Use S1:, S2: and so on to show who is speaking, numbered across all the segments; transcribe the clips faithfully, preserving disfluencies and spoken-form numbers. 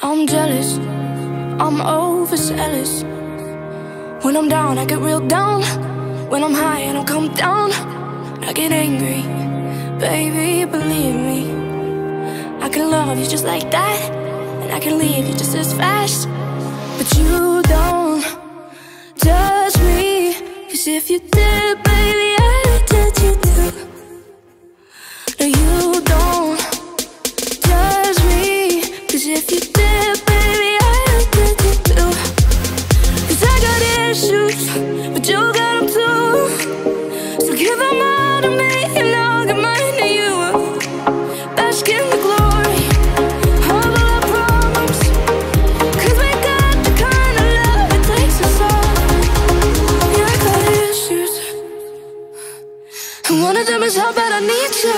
S1: I'm jealous, I'm overzealous. When I'm down, I get real down. When I'm high, I don't come down. I get angry, baby, believe me. I can love you just like that, and I can leave you just as fast. But you don't judge me, 'cause if you did, baby, I'd judge you too. No, you don't judge me, 'cause if you did, baby, I'd judge you too. 'Cause I got issues, but you got them too. So give them all to me, and I'll give mine to you. Bask in the glory of all our problems, 'cause we got the kind of love it takes us all. Yeah, I got issues, and one of them is how bad I need you.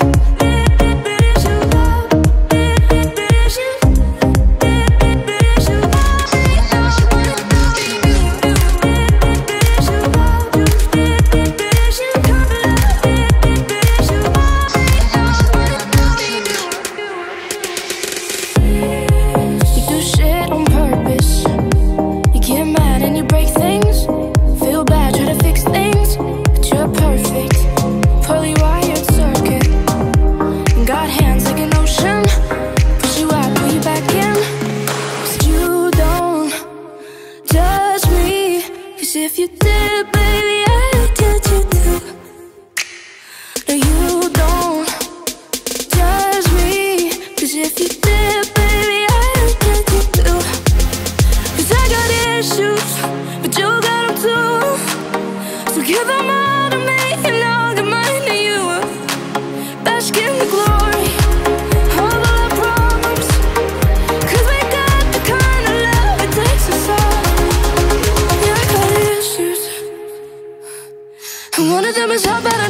S1: If you did, baby, I'd judge you too. No, you don't judge me, 'cause if you did, baby, I'd judge you too. 'Cause I got issues, but you got them too. So give them all to me, and I'll give mine to you. Bask in the glory of all our problems, 'cause we got the kind of love it takes us all. And one of them is how bad